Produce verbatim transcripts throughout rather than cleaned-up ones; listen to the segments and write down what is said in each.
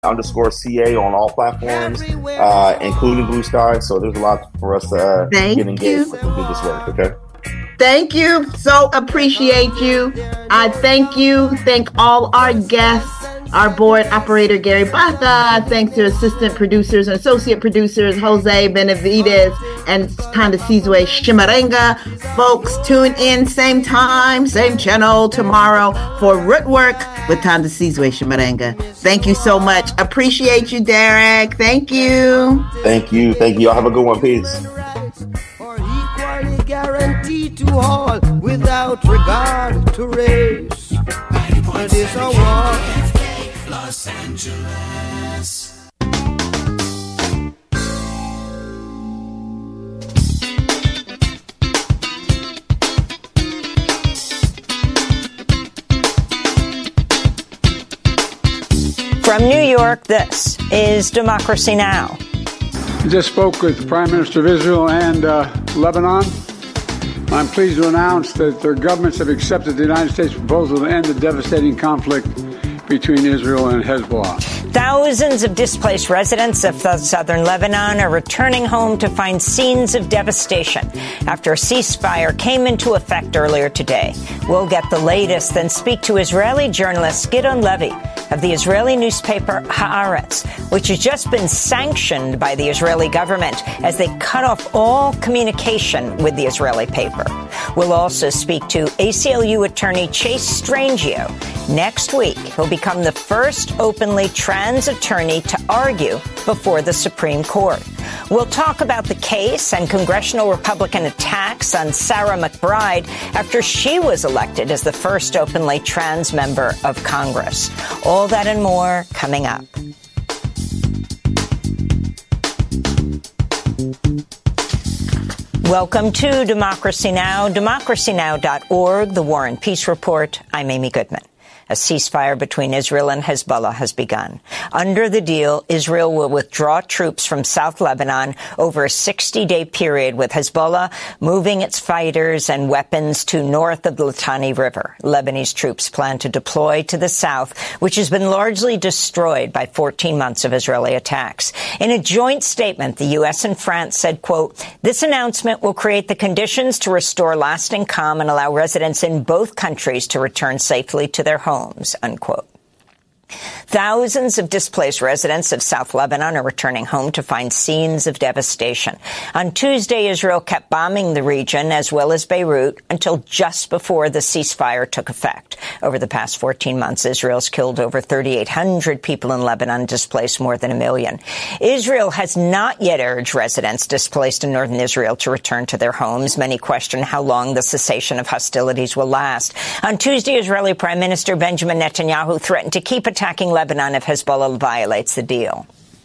underscore C A on all platforms, uh, including Blue Sky. So there's a lot for us to uh, get engaged with and do this work, okay? Thank you. So appreciate you. I thank you. Thank all our guests, our board operator, Gary Batha. Thanks to assistant producers and associate producers, Jose Benavides and Tanda Sizwe Shimarenga. Folks, tune in same time, same channel tomorrow for Root Work with Tanda Sizwe Shimarenga. Thank you so much. Appreciate you, Derek. Thank you. Thank you. Thank you. Y'all have a good one. Peace. Guaranteed to all without regard to race. But it's a war. Los Angeles. From New York, this is Democracy Now! I just spoke with the Prime Minister of Israel and uh, Lebanon. I'm pleased to announce that their governments have accepted the United States proposal to end the devastating conflict between Israel and Hezbollah. Thousands of displaced residents of southern Lebanon are returning home to find scenes of devastation after a ceasefire came into effect earlier today. We'll get the latest, then speak to Israeli journalist Gideon Levy of the Israeli newspaper Haaretz, which has just been sanctioned by the Israeli government as they cut off all communication with the Israeli paper. We'll also speak to A C L U attorney Chase Strangio. Next week, he'll become the first openly trans attorney to argue before the Supreme Court. We'll talk about the case and congressional Republican attacks on Sarah McBride after she was elected as the first openly trans member of Congress. All that and more coming up. Welcome to Democracy Now!, democracy now dot org, the War and Peace Report. I'm Amy Goodman. A ceasefire between Israel and Hezbollah has begun. Under the deal, Israel will withdraw troops from South Lebanon over a sixty-day period, with Hezbollah moving its fighters and weapons to north of the Litani River. Lebanese troops plan to deploy to the south, which has been largely destroyed by fourteen months of Israeli attacks. In a joint statement, the U S and France said, quote, "This announcement will create the conditions to restore lasting calm and allow residents in both countries to return safely to their homes." Unquote. Thousands of displaced residents of South Lebanon are returning home to find scenes of devastation. On Tuesday, Israel kept bombing the region as well as Beirut until just before the ceasefire took effect. Over the past fourteen months, Israel's killed over thirty-eight hundred people in Lebanon, displaced more than a million. Israel has not yet urged residents displaced in northern Israel to return to their homes. Many question how long the cessation of hostilities will last. On Tuesday, Israeli Prime Minister Benjamin Netanyahu threatened to keep attacking Lebanon if Hezbollah violates the deal.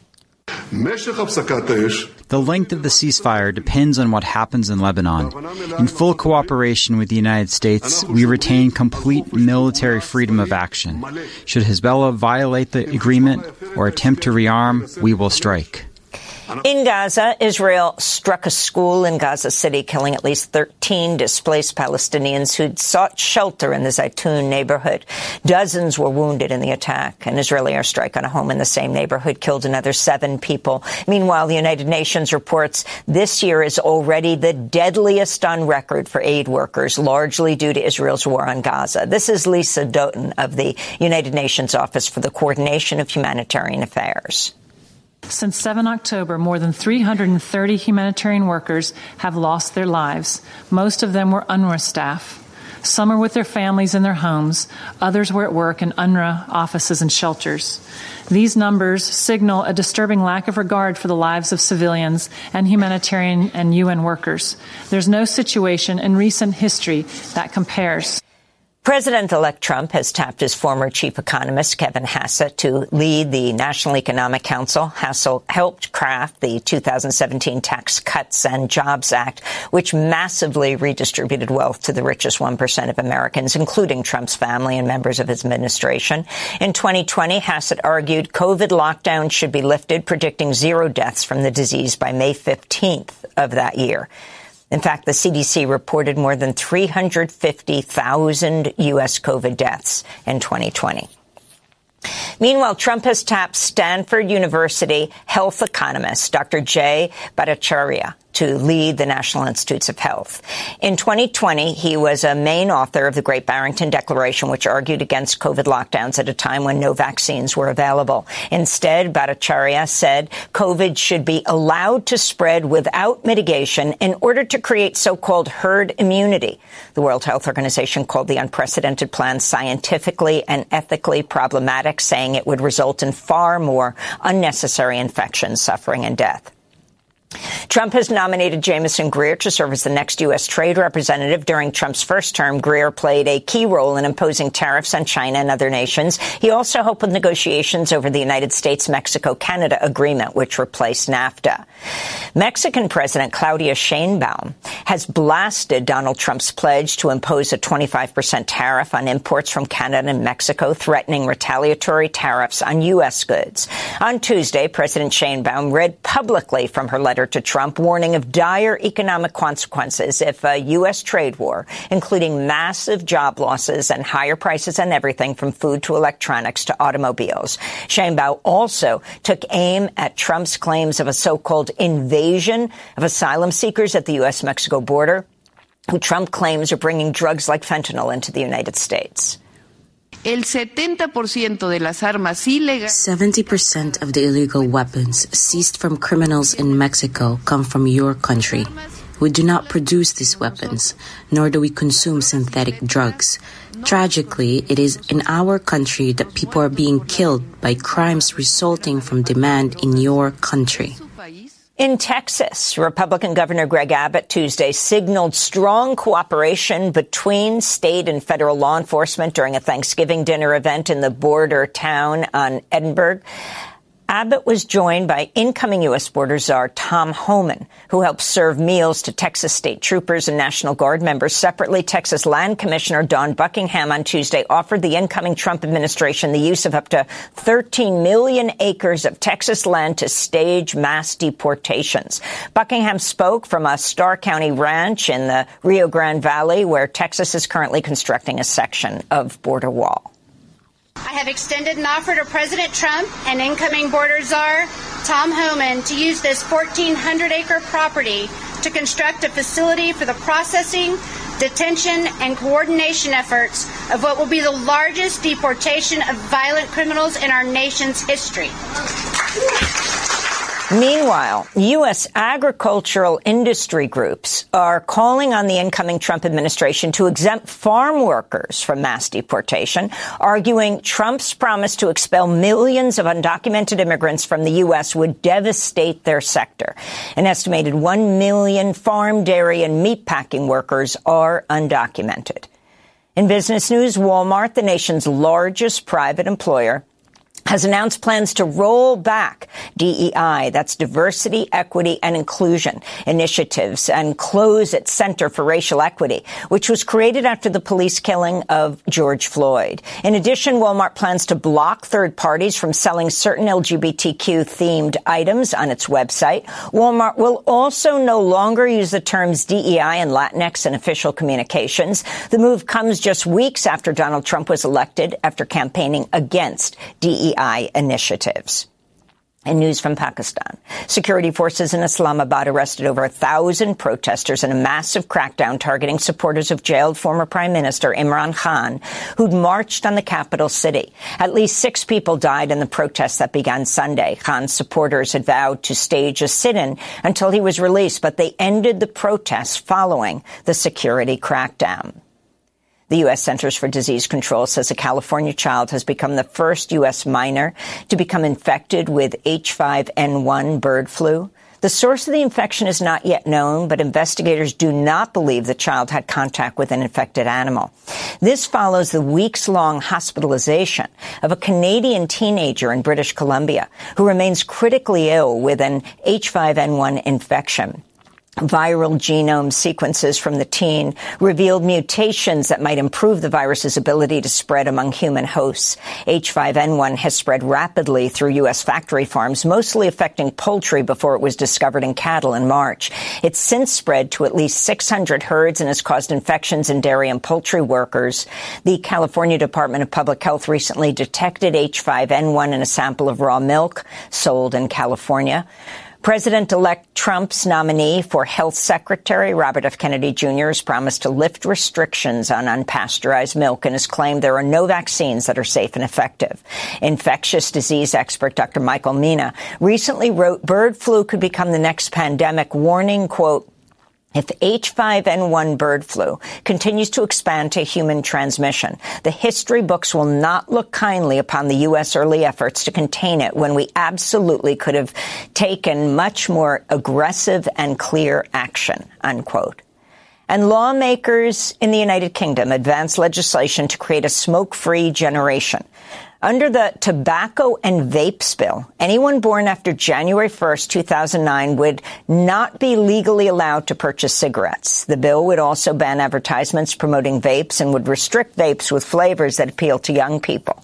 The length of the ceasefire depends on what happens in Lebanon. In full cooperation with the United States, we retain complete military freedom of action. Should Hezbollah violate the agreement or attempt to rearm, we will strike. In Gaza, Israel struck a school in Gaza City, killing at least thirteen displaced Palestinians who'd sought shelter in the Zaytun neighborhood. Dozens were wounded in the attack. An Israeli airstrike on a home in the same neighborhood killed another seven people. Meanwhile, the United Nations reports this year is already the deadliest on record for aid workers, largely due to Israel's war on Gaza. This is Lisa Doughton of the United Nations Office for the Coordination of Humanitarian Affairs. Since the seventh of October, more than three hundred thirty humanitarian workers have lost their lives. Most of them were UNRWA staff. Some are with their families in their homes. Others were at work in UNRWA offices and shelters. These numbers signal a disturbing lack of regard for the lives of civilians and humanitarian and U N workers. There's no situation in recent history that compares. President-elect Trump has tapped his former chief economist, Kevin Hassett, to lead the National Economic Council. Hassett helped craft the two thousand seventeen Tax Cuts and Jobs Act, which massively redistributed wealth to the richest one percent of Americans, including Trump's family and members of his administration. In twenty twenty, Hassett argued COVID lockdowns should be lifted, predicting zero deaths from the disease by May fifteenth of that year. In fact, the C D C reported more than three hundred fifty thousand U S COVID deaths in twenty twenty. Meanwhile, Trump has tapped Stanford University health economist Doctor Jay Bhattacharya to lead the National Institutes of Health. In twenty twenty, he was a main author of the Great Barrington Declaration, which argued against COVID lockdowns at a time when no vaccines were available. Instead, Bhattacharya said COVID should be allowed to spread without mitigation in order to create so-called herd immunity. The World Health Organization called the unprecedented plan scientifically and ethically problematic, saying it would result in far more unnecessary infections, suffering, and death. Trump has nominated Jamieson Greer to serve as the next U S trade representative. During Trump's first term, Greer played a key role in imposing tariffs on China and other nations. He also helped with negotiations over the United States-Mexico-Canada agreement, which replaced NAFTA. Mexican President Claudia Sheinbaum has blasted Donald Trump's pledge to impose a twenty-five percent tariff on imports from Canada and Mexico, threatening retaliatory tariffs on U S goods. On Tuesday, President Sheinbaum read publicly from her letter to Trump, warning of dire economic consequences if a U S trade war, including massive job losses and higher prices on everything from food to electronics to automobiles. Sheinbaum also took aim at Trump's claims of a so-called invasion of asylum seekers at the U S Mexico border, who Trump claims are bringing drugs like fentanyl into the United States. seventy percent of the illegal weapons seized from criminals in Mexico come from your country. We do not produce these weapons, nor do we consume synthetic drugs. Tragically, it is in our country that people are being killed by crimes resulting from demand in your country. In Texas, Republican Governor Greg Abbott Tuesday signaled strong cooperation between state and federal law enforcement during a Thanksgiving dinner event in the border town on Edinburgh. Abbott was joined by incoming U S Border Czar Tom Homan, who helped serve meals to Texas state troopers and National Guard members. Separately, Texas Land Commissioner Dawn Buckingham on Tuesday offered the incoming Trump administration the use of up to thirteen million acres of Texas land to stage mass deportations. Buckingham spoke from a Starr County ranch in the Rio Grande Valley, where Texas is currently constructing a section of border wall. I have extended an offer to President Trump and incoming border czar Tom Homan to use this fourteen hundred acre property to construct a facility for the processing, detention, and coordination efforts of what will be the largest deportation of violent criminals in our nation's history. Meanwhile, U S agricultural industry groups are calling on the incoming Trump administration to exempt farm workers from mass deportation, arguing Trump's promise to expel millions of undocumented immigrants from the U S would devastate their sector. An estimated one million farm, dairy, and meatpacking workers are undocumented. In business news, Walmart, the nation's largest private employer, has announced plans to roll back D E I, that's diversity, equity, and inclusion initiatives, and close its Center for Racial Equity, which was created after the police killing of George Floyd. In addition, Walmart plans to block third parties from selling certain L G B T Q-themed items on its website. Walmart will also no longer use the terms D E I and Latinx in official communications. The move comes just weeks after Donald Trump was elected after campaigning against D E I initiatives. In news from Pakistan, security forces in Islamabad arrested over a thousand protesters in a massive crackdown targeting supporters of jailed former Prime Minister Imran Khan, who'd marched on the capital city. At least six people died in the protests that began Sunday. Khan's supporters had vowed to stage a sit-in until he was released, but they ended the protests following the security crackdown. The U S Centers for Disease Control says a California child has become the first U S minor to become infected with H five N one bird flu. The source of the infection is not yet known, but investigators do not believe the child had contact with an infected animal. This follows the weeks-long hospitalization of a Canadian teenager in British Columbia who remains critically ill with an H five N one infection. Viral genome sequences from the teen revealed mutations that might improve the virus's ability to spread among human hosts. H five N one has spread rapidly through U S factory farms, mostly affecting poultry before it was discovered in cattle in March. It's since spread to at least six hundred herds and has caused infections in dairy and poultry workers. The California Department of Public Health recently detected H five N one in a sample of raw milk sold in California. President-elect Trump's nominee for Health Secretary, Robert F. Kennedy Junior, has promised to lift restrictions on unpasteurized milk and has claimed there are no vaccines that are safe and effective. Infectious disease expert Doctor Michael Mina recently wrote bird flu could become the next pandemic, warning, quote, if H five N one bird flu continues to expand to human transmission, the history books will not look kindly upon the U S early efforts to contain it when we absolutely could have taken much more aggressive and clear action, unquote. And lawmakers in the United Kingdom advanced legislation to create a smoke-free generation. Under the Tobacco and Vapes Bill, anyone born after January first, two thousand nine would not be legally allowed to purchase cigarettes. The bill would also ban advertisements promoting vapes and would restrict vapes with flavors that appeal to young people.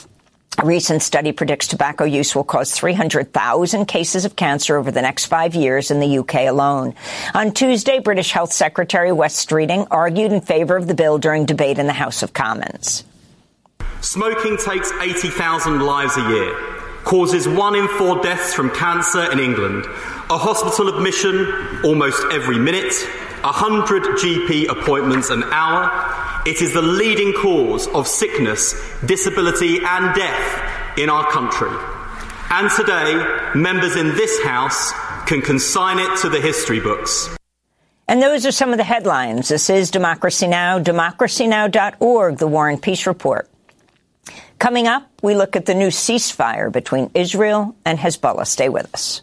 A recent study predicts tobacco use will cause three hundred thousand cases of cancer over the next five years in the U K alone. On Tuesday, British Health Secretary Wes Streeting argued in favour of the bill during debate in the House of Commons. Smoking takes eighty thousand lives a year, causes one in four deaths from cancer in England, a hospital admission almost every minute, one hundred G P appointments an hour. It is the leading cause of sickness, disability and death in our country. And today, members in this House can consign it to the history books. And those are some of the headlines. This is Democracy Now!, democracy now dot org, the War and Peace Report. Coming up, we look at the new ceasefire between Israel and Hezbollah. Stay with us.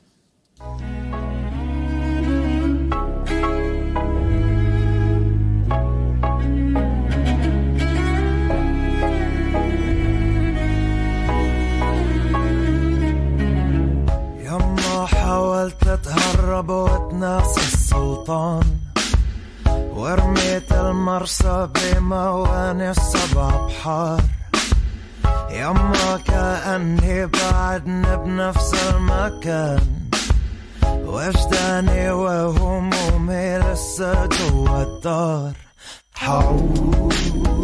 يما حاولت تهرب وتناسى السلطان ورميت المرسى بموانئ السبع بحار يما كأني بعدنا بنفس المكان وجداني وهمومي لسه جوا الدار حاول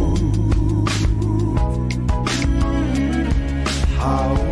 حاول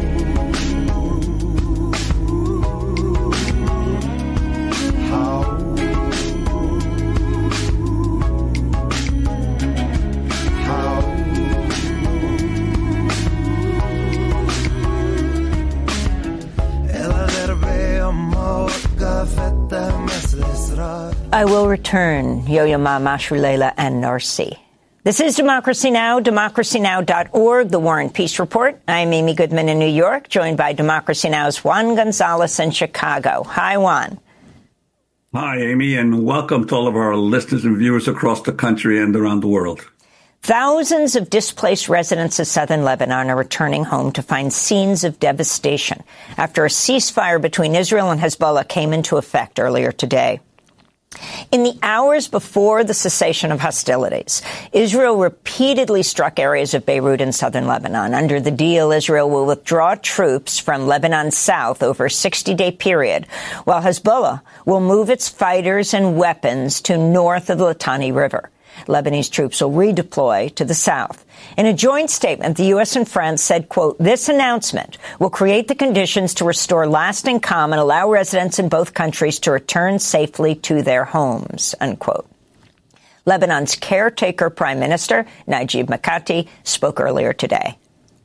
I will return, Yo-Yo Ma, Mashu Leila, and Narsi. This is Democracy Now!, democracy now dot org, the War and Peace Report. I'm Amy Goodman in New York, joined by Democracy Now!'s Juan Gonzalez in Chicago. Hi, Juan. Hi, Amy, and welcome to all of our listeners and viewers across the country and around the world. Thousands of displaced residents of southern Lebanon are returning home to find scenes of devastation after a ceasefire between Israel and Hezbollah came into effect earlier today. In the hours before the cessation of hostilities, Israel repeatedly struck areas of Beirut and southern Lebanon. Under the deal, Israel will withdraw troops from Lebanon's south over a sixty-day period, while Hezbollah will move its fighters and weapons to north of the Litani River. Lebanese troops will redeploy to the south. In a joint statement, the U S and France said, quote, this announcement will create the conditions to restore lasting calm and allow residents in both countries to return safely to their homes, unquote. Lebanon's caretaker prime minister, Najib Mikati, spoke earlier today.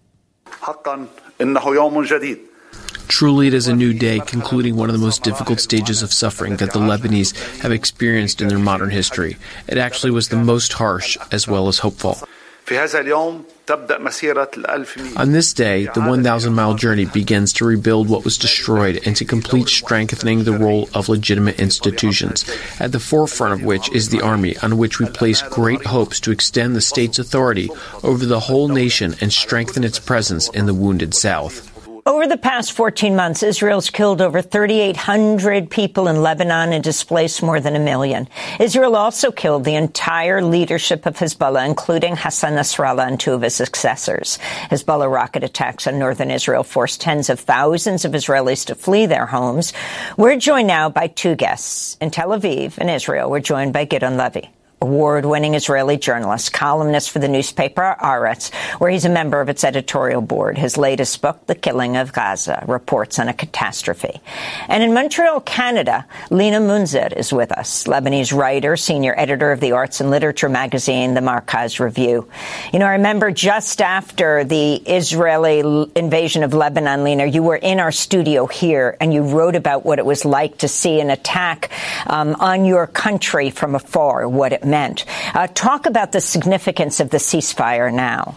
Truly, it is a new day, concluding one of the most difficult stages of suffering that the Lebanese have experienced in their modern history. It actually was the most harsh as well as hopeful. On this day, the one thousand mile journey begins to rebuild what was destroyed and to complete strengthening the role of legitimate institutions, at the forefront of which is the army, on which we place great hopes to extend the state's authority over the whole nation and strengthen its presence in the wounded south. Over the past fourteen months, Israel's killed over thirty-eight hundred people in Lebanon and displaced more than a million. Israel also killed the entire leadership of Hezbollah, including Hassan Nasrallah and two of his successors. Hezbollah rocket attacks on northern Israel forced tens of thousands of Israelis to flee their homes. We're joined now by two guests. In Tel Aviv, in Israel, we're joined by Gideon Levy, award-winning Israeli journalist, columnist for the newspaper Haaretz, where he's a member of its editorial board. His latest book, The Killing of Gaza, reports on a catastrophe. And in Montreal, Canada, Lina Mounzer is with us, Lebanese writer, senior editor of the arts and literature magazine, the Markaz Review. You know, I remember just after the Israeli invasion of Lebanon, Lina, you were in our studio here and you wrote about what it was like to see an attack um, on your country from afar, what it meant. Uh, talk about the significance of the ceasefire now.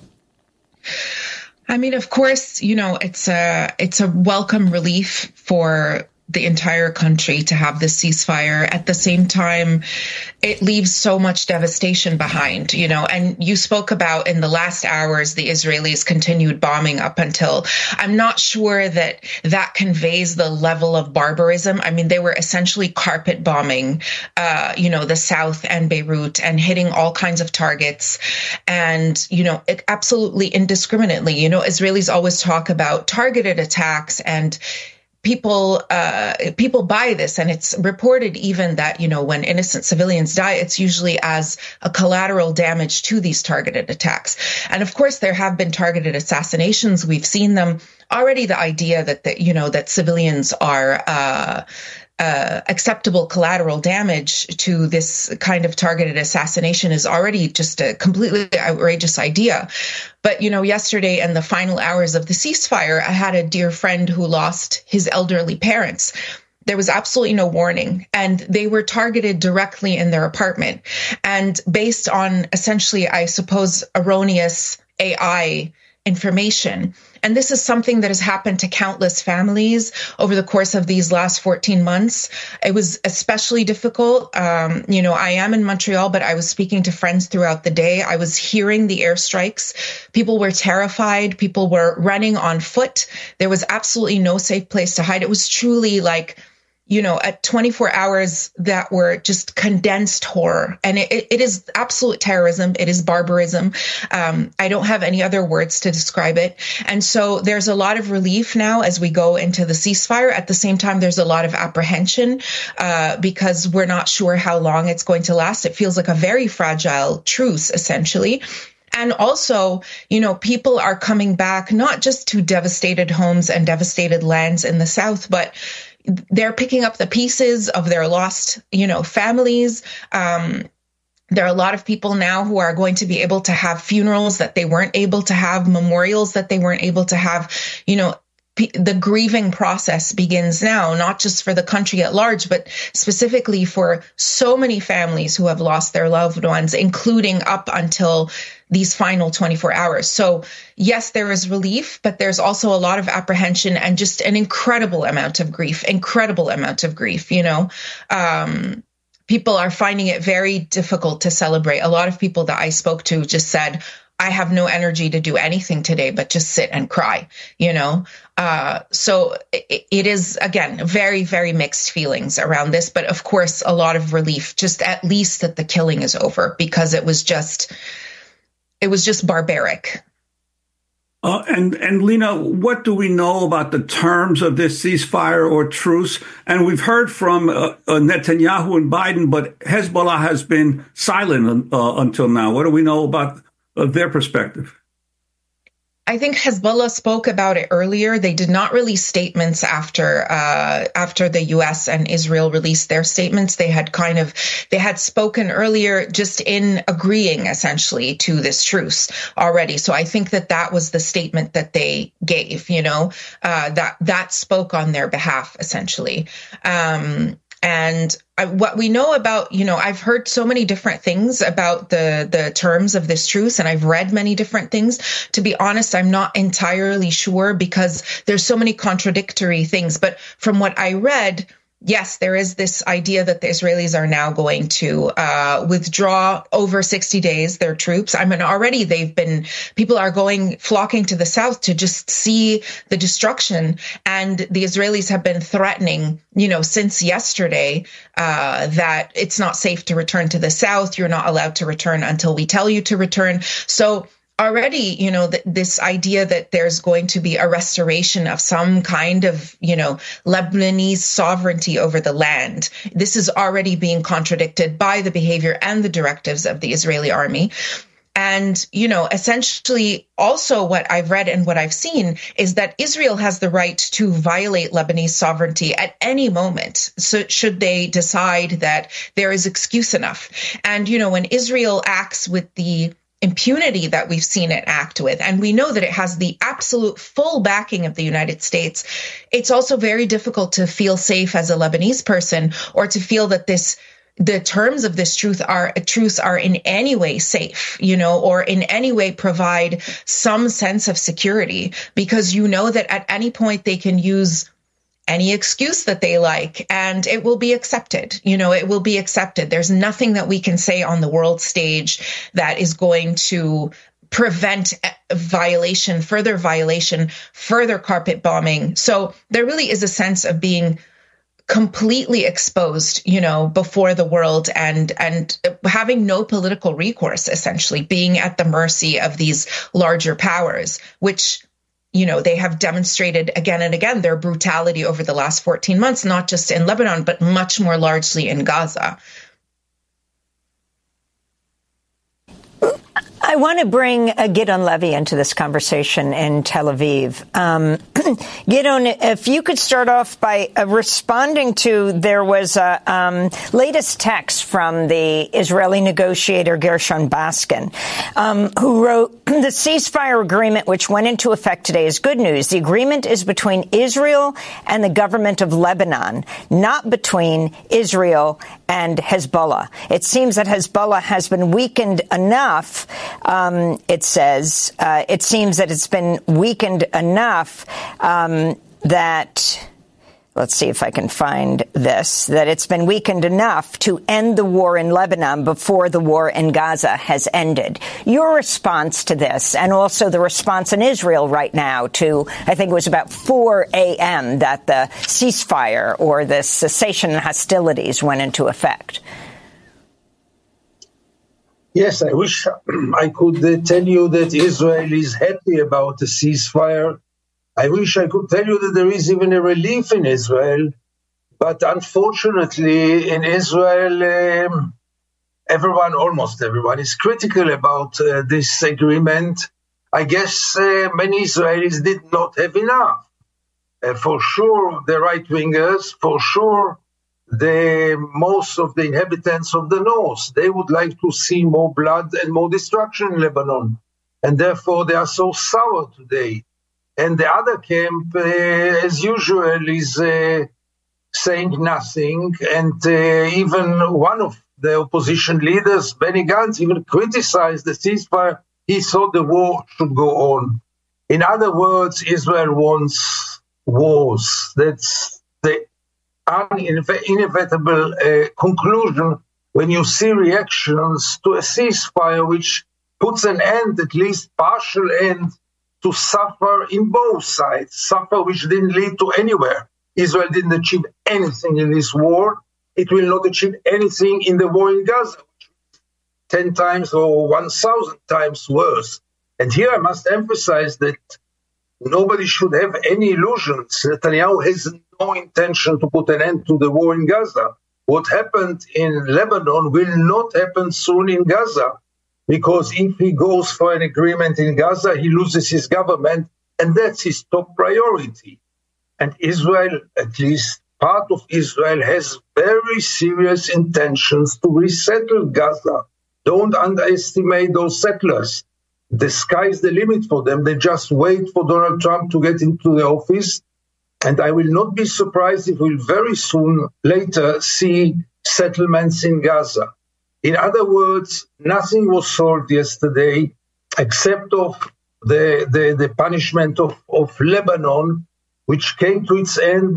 I mean, of course, you know, it's a it's a welcome relief for the entire country to have this ceasefire. At the same time, it leaves so much devastation behind, you know, and you spoke about in the last hours, the Israelis continued bombing up until, I'm not sure that that conveys the level of barbarism. I mean, they were essentially carpet bombing, uh, you know, the south and Beirut and hitting all kinds of targets and, you know, it absolutely indiscriminately. You know, Israelis always talk about targeted attacks and People, uh, people buy this, and it's reported even that, you know, when innocent civilians die, it's usually as a collateral damage to these targeted attacks. And of course, there have been targeted assassinations. We've seen them already. The idea that, the, you know, that civilians are, uh, Uh, acceptable collateral damage to this kind of targeted assassination is already just a completely outrageous idea. But, you know, yesterday in the final hours of the ceasefire, I had a dear friend who lost his elderly parents. There was absolutely no warning, and they were targeted directly in their apartment. And based on essentially, I suppose, erroneous A I information. And this is something that has happened to countless families over the course of these last fourteen months. It was especially difficult. Um, you know, I am in Montreal, but I was speaking to friends throughout the day. I was hearing the airstrikes. People were terrified. People were running on foot. There was absolutely no safe place to hide. It was truly like, you know, at twenty-four hours that were just condensed horror. And it, it is absolute terrorism. It is barbarism. Um, I don't have any other words to describe it. And so there's a lot of relief now as we go into the ceasefire. At the same time, there's a lot of apprehension uh, because we're not sure how long it's going to last. It feels like a very fragile truce, essentially. And also, you know, people are coming back not just to devastated homes and devastated lands in the south, but they're picking up the pieces of their lost, you know, families. Um, there are a lot of people now who are going to be able to have funerals that they weren't able to have, memorials that they weren't able to have. You know, p- the grieving process begins now, not just for the country at large, but specifically for so many families who have lost their loved ones, including up until these final twenty-four hours. So yes, there is relief, but there's also a lot of apprehension and just an incredible amount of grief, incredible amount of grief. You know, um, people are finding it very difficult to celebrate. A lot of people that I spoke to just said, I have no energy to do anything today, but just sit and cry, you know? Uh, so it, it is, again, very, very mixed feelings around this. But of course, a lot of relief, just at least that the killing is over, because it was just, it was just barbaric. Uh, and, and Lina, what do we know about the terms of this ceasefire or truce? And we've heard from uh, uh, Netanyahu and Biden, but Hezbollah has been silent uh, until now. What do we know about uh, their perspective? I think Hezbollah spoke about it earlier. They did not release statements after uh, after the U S and Israel released their statements. They had kind of they had spoken earlier just in agreeing essentially to this truce already. So I think that that was the statement that they gave, you know, uh, that that spoke on their behalf, essentially. Um, And I, what we know about, you know, I've heard so many different things about the, the terms of this truce, and I've read many different things. To be honest, I'm not entirely sure because there's so many contradictory things. But from what I read, yes, there is this idea that the Israelis are now going to uh, withdraw over sixty days their troops. I mean, already they've been, people are going, flocking to the south to just see the destruction. And the Israelis have been threatening, you know, since yesterday uh, that it's not safe to return to the south. You're not allowed to return until we tell you to return. So already, you know, th- this idea that there's going to be a restoration of some kind of, you know, Lebanese sovereignty over the land, this is already being contradicted by the behavior and the directives of the Israeli army. And, you know, essentially also what I've read and what I've seen is that Israel has the right to violate Lebanese sovereignty at any moment. So should they decide that there is excuse enough. And, you know, when Israel acts with the impunity that we've seen it act with, and we know that it has the absolute full backing of the United States, it's also very difficult to feel safe as a Lebanese person, or to feel that this the terms of this truce are truce are in any way safe, you know, or in any way provide some sense of security, because you know that at any point they can use any excuse that they like, and it will be accepted. You know, it will be accepted. There's nothing that we can say on the world stage that is going to prevent violation, further violation, further carpet bombing. So there really is a sense of being completely exposed, you know, before the world, and and having no political recourse, essentially being at the mercy of these larger powers, which, you know, they have demonstrated again and again their brutality over the last fourteen months, not just in Lebanon, but much more largely in Gaza. I want to bring uh, Gideon Levy into this conversation in Tel Aviv. Um, Gideon, if you could start off by uh, responding to, there was a um, latest text from the Israeli negotiator Gershon Baskin, um, who wrote, the ceasefire agreement, which went into effect today, is good news. The agreement is between Israel and the government of Lebanon, not between Israel and Hezbollah. It seems that Hezbollah has been weakened enough. Um, it says, uh, it seems that it's been weakened enough um, that, let's see if I can find this, that it's been weakened enough to end the war in Lebanon before the war in Gaza has ended. Your response to this, and also the response in Israel right now to, I think it was about four a.m. that the ceasefire or the cessation in hostilities went into effect. Yes, I wish I could uh, tell you that Israel is happy about the ceasefire. I wish I could tell you that there is even a relief in Israel. But unfortunately, in Israel, um, everyone, almost everyone, is critical about uh, this agreement. I guess uh, many Israelis did not have enough. Uh, for sure, the right-wingers, for sure, the most of the inhabitants of the north, they would like to see more blood and more destruction in Lebanon. And therefore, they are so sour today. And the other camp, uh, as usual, is uh, saying nothing. And uh, even one of the opposition leaders, Benny Gantz, even criticized the ceasefire. He thought the war should go on. In other words, Israel wants wars. That's the inevitable uh, conclusion when you see reactions to a ceasefire which puts an end, at least partial end, to suffer in both sides, suffer which didn't lead to anywhere. Israel didn't achieve anything in this war. It will not achieve anything in the war in Gaza, which is ten times or one thousand times worse. And here I must emphasize that nobody should have any illusions. Netanyahu has no intention to put an end to the war in Gaza. What happened in Lebanon will not happen soon in Gaza, because if he goes for an agreement in Gaza, he loses his government, and that's his top priority. And Israel, at least part of Israel, has very serious intentions to resettle Gaza. Don't underestimate those settlers. The sky's the limit for them. They just wait for Donald Trump to get into the office. And I will not be surprised if we'll very soon later see settlements in Gaza. In other words, nothing was solved yesterday except of the, the, the punishment of, of Lebanon, which came to its end, but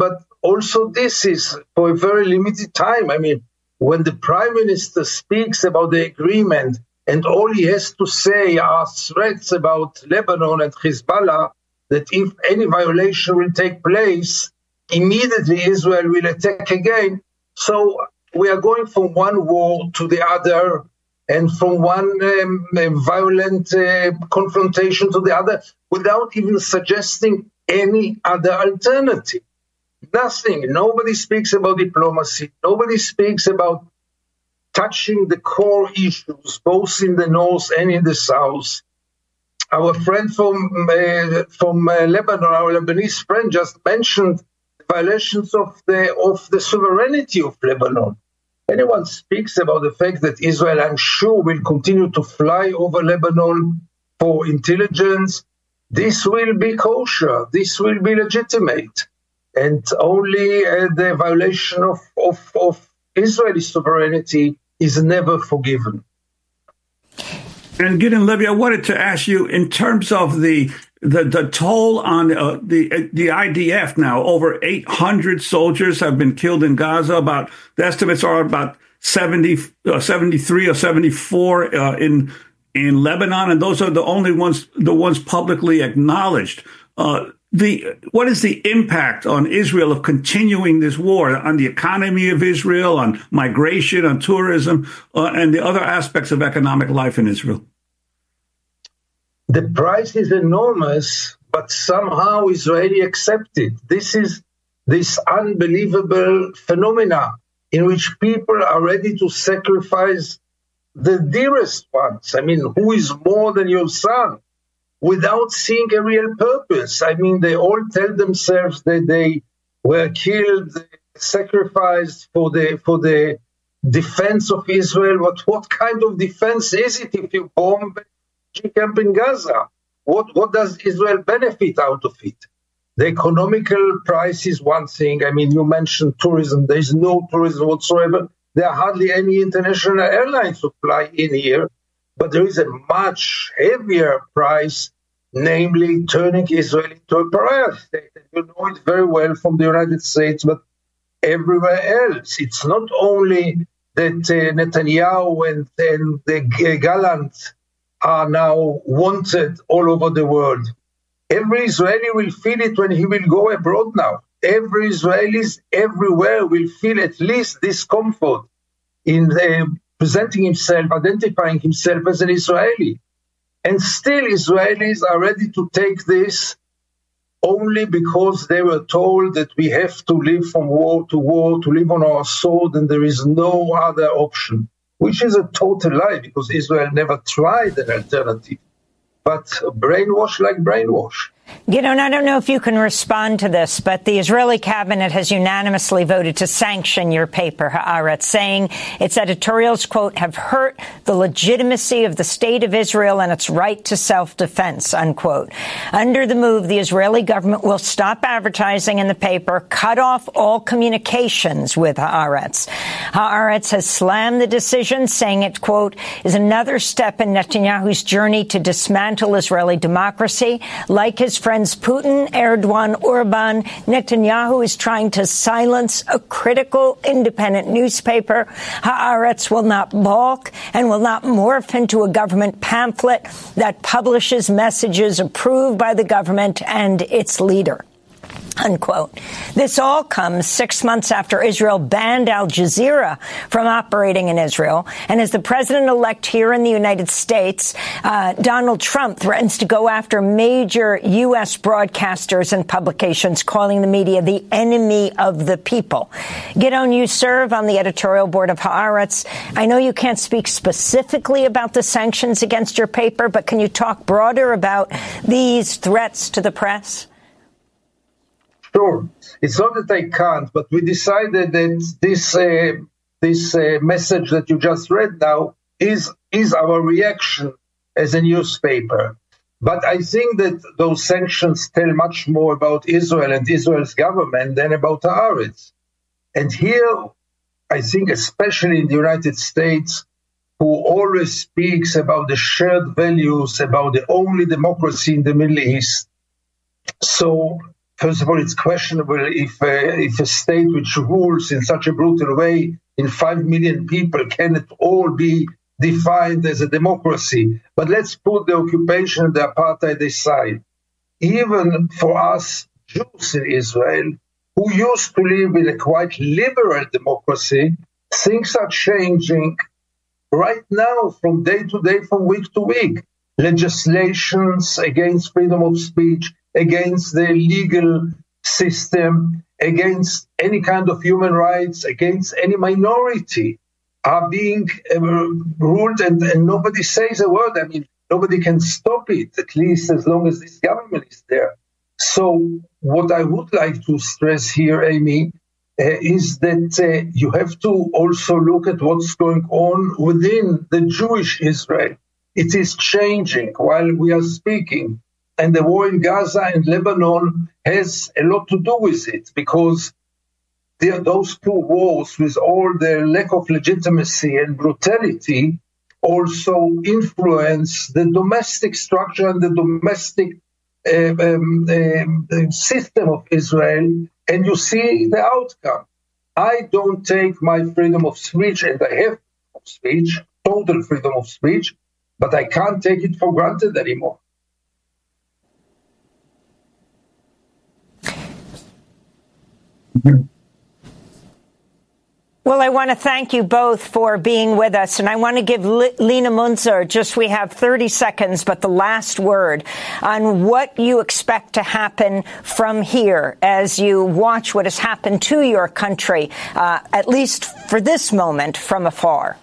also this is for a very limited time. I mean, when the prime minister speaks about the agreement and all he has to say are threats about Lebanon and Hezbollah, that if any violation will take place, immediately Israel will attack again. So we are going from one war to the other and from one um, violent uh, confrontation to the other without even suggesting any other alternative. Nothing. Nobody speaks about diplomacy. Nobody speaks about touching the core issues, both in the north and in the south. Our friend from uh, from uh, Lebanon, our Lebanese friend, just mentioned violations of the of the sovereignty of Lebanon. Anyone speaks about the fact that Israel, I'm sure, will continue to fly over Lebanon for intelligence, this will be kosher. This will be legitimate. And only uh, the violation of, of, of Israeli sovereignty is never forgiven. And Gideon Levy, I wanted to ask you, in terms of the the, the toll on uh, the the I D F now, over eight hundred soldiers have been killed in Gaza. About the estimates are about seventy, uh, seventy-three or seventy-four uh, in in Lebanon, and those are the only ones the ones publicly acknowledged. Uh, the what is the impact on Israel of continuing this war, on the economy of Israel, on migration, on tourism, uh, and the other aspects of economic life in Israel? The price is enormous, but somehow Israeli accepted. This is this unbelievable phenomena in which people are ready to sacrifice the dearest ones. I mean, who is more than your son? Without seeing a real purpose. I mean, they all tell themselves that they were killed, sacrificed for the for the defense of Israel. But what kind of defense is it if you bomb a camp in Gaza? What what does Israel benefit out of it? The economical price is one thing. I mean, you mentioned tourism. There is no tourism whatsoever. There are hardly any international airlines to fly in here. But there is a much heavier price, namely turning Israel into a pariah state. And you know it very well from the United States, but everywhere else. It's not only that uh, Netanyahu and, and the Gallant are now wanted all over the world. Every Israeli will feel it when he will go abroad now. Every Israeli everywhere will feel at least discomfort in the presenting himself, identifying himself as an Israeli. And still Israelis are ready to take this only because they were told that we have to live from war to war, to live on our sword, and there is no other option, which is a total lie because Israel never tried an alternative. But brainwash like brainwash. Gideon, I don't know if you can respond to this, but the Israeli cabinet has unanimously voted to sanction your paper, Haaretz, saying its editorials, quote, have hurt the legitimacy of the state of Israel and its right to self-defense, unquote. Under the move, the Israeli government will stop advertising in the paper, cut off all communications with Haaretz. Haaretz has slammed the decision, saying it, quote, is another step in Netanyahu's journey to dismantle Israeli democracy. Like his friends Putin, Erdogan, Orban, Netanyahu is trying to silence a critical independent newspaper. Haaretz will not balk and will not morph into a government pamphlet that publishes messages approved by the government and its leader. Unquote. This all comes six months after Israel banned Al Jazeera from operating in Israel. And as the president-elect here in the United States, uh, Donald Trump threatens to go after major U S broadcasters and publications, calling the media the enemy of the people. Gideon, you serve on the editorial board of Haaretz. I know you can't speak specifically about the sanctions against your paper, but can you talk broader about these threats to the press? Sure. It's not that I can't, but we decided that this uh, this uh, message that you just read now is is our reaction as a newspaper. But I think that those sanctions tell much more about Israel and Israel's government than about Haaretz. And here, I think especially in the United States, who always speaks about the shared values, about the only democracy in the Middle East. So first of all, it's questionable if, uh, if a state which rules in such a brutal way in five million people cannot all be defined as a democracy. But let's put the occupation and the apartheid aside. Even for us Jews in Israel, who used to live in a quite liberal democracy, things are changing right now from day to day, from week to week. Legislations against freedom of speech, against the legal system, against any kind of human rights, against any minority are being uh, ruled, and, and nobody says a word. I mean, nobody can stop it, at least as long as this government is there. So what I would like to stress here, Amy, uh, is that uh, you have to also look at what's going on within the Jewish Israel. It is changing while we are speaking. And the war in Gaza and Lebanon has a lot to do with it, because there, those two wars, with all their lack of legitimacy and brutality, also influence the domestic structure and the domestic uh, um, um, system of Israel, and you see the outcome. I don't take my freedom of speech, and I have freedom of speech, total freedom of speech, but I can't take it for granted anymore. Well, I want to thank you both for being with us, and I want to give L- Lina Munzer, just we have thirty seconds, but the last word on what you expect to happen from here as you watch what has happened to your country, uh, at least for this moment, from afar.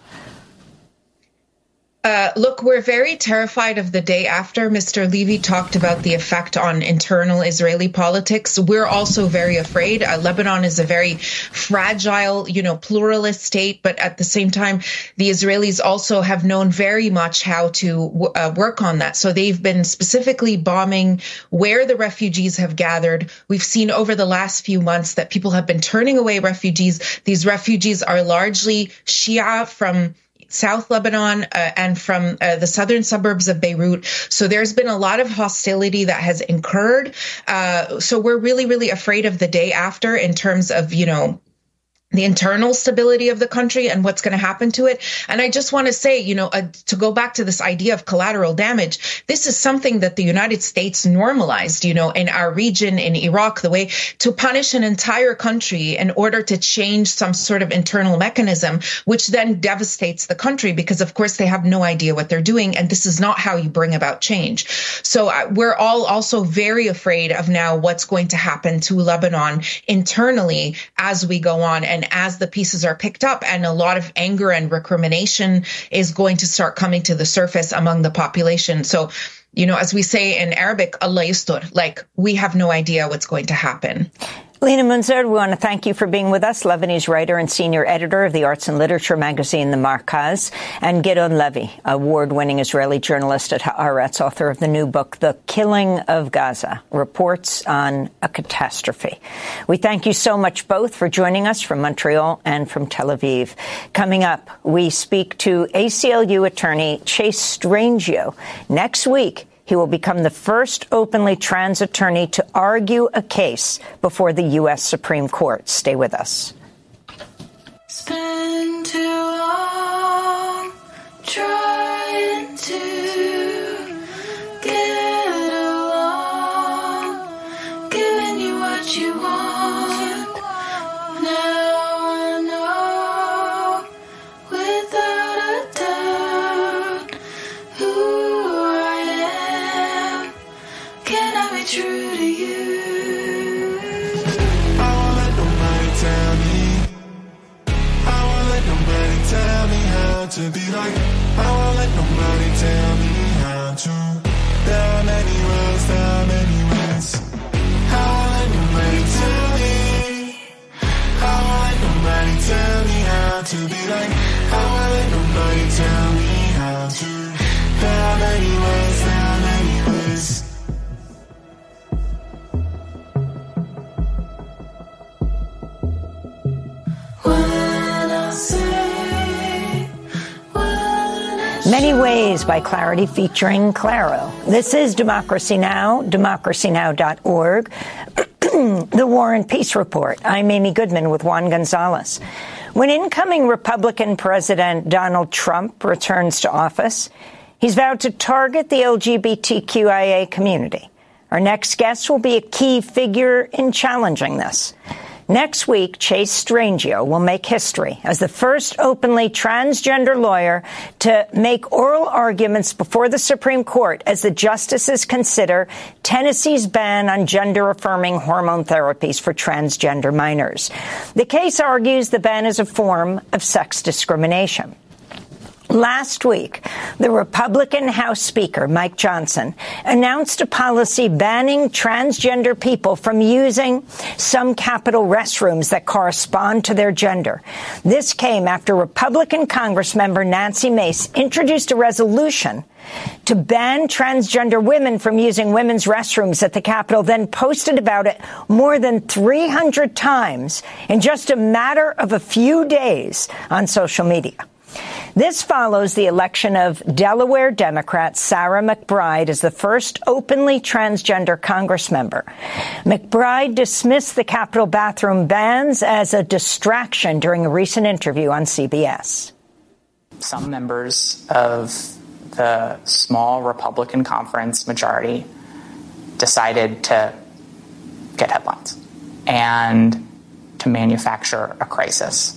Uh, look, we're very terrified of the day after. Mister Levy talked about the effect on internal Israeli politics. We're also very afraid. Uh, Lebanon is a very fragile, you know, pluralist state, but at the same time, the Israelis also have known very much how to uh, work on that. So they've been specifically bombing where the refugees have gathered. We've seen over the last few months that people have been turning away refugees. These refugees are largely Shia from South Lebanon uh, and from uh, the southern suburbs of Beirut. So there's been a lot of hostility that has incurred. Uh, so we're really, really afraid of the day after in terms of, you know, the internal stability of the country and what's going to happen to it. And I just want to say, you know, uh, to go back to this idea of collateral damage, this is something that the United States normalized, you know, in our region, in Iraq, the way to punish an entire country in order to change some sort of internal mechanism, which then devastates the country because, of course, they have no idea what they're doing. And this is not how you bring about change. So uh, we're all also very afraid of now what's going to happen to Lebanon internally as we go on and as the pieces are picked up, and a lot of anger and recrimination is going to start coming to the surface among the population. So, you know, as we say in Arabic, Allah yastur, like we have no idea what's going to happen. Lina Munzer, we want to thank you for being with us, Lebanese writer and senior editor of the arts and literature magazine, The Markaz, and Gideon Levy, award-winning Israeli journalist at Haaretz, author of the new book, The Killing of Gaza, Reports on a Catastrophe. We thank you so much both for joining us from Montreal and from Tel Aviv. Coming up, we speak to A C L U attorney Chase Strangio. Next week, he will become the first openly trans attorney to argue a case before the U S Supreme Court. Stay with us. Spend too long trying to get along, giving you what you want. Now I know without a doubt who true to you. I won't let nobody tell me. I won't let nobody tell me how to be like. I won't let nobody tell me how to. There are many ways, there are many ways. I won't let nobody tell me. I won't let nobody tell me how to be like. I won't let nobody tell me how to. There are many ways, there are many ways. Many Ways by Clarity featuring Claro. This is Democracy Now!, democracy now dot org. The War and Peace Report. I'm Amy Goodman with Juan Gonzalez. When incoming Republican President Donald Trump returns to office, he's vowed to target the L G B T Q I A community. Our next guest will be a key figure in challenging this. Next week, Chase Strangio will make history as the first openly transgender lawyer to make oral arguments before the Supreme Court as the justices consider Tennessee's ban on gender-affirming hormone therapies for transgender minors. The case argues the ban is a form of sex discrimination. Last week, the Republican House Speaker, Mike Johnson, announced a policy banning transgender people from using some Capitol restrooms that correspond to their gender. This came after Republican Congressmember Nancy Mace introduced a resolution to ban transgender women from using women's restrooms at the Capitol, then posted about it more than three hundred times in just a matter of a few days on social media. This follows the election of Delaware Democrat Sarah McBride as the first openly transgender Congress member. McBride dismissed the Capitol bathroom bans as a distraction during a recent interview on C B S. Some members of the small Republican conference majority decided to get headlines and to manufacture a crisis.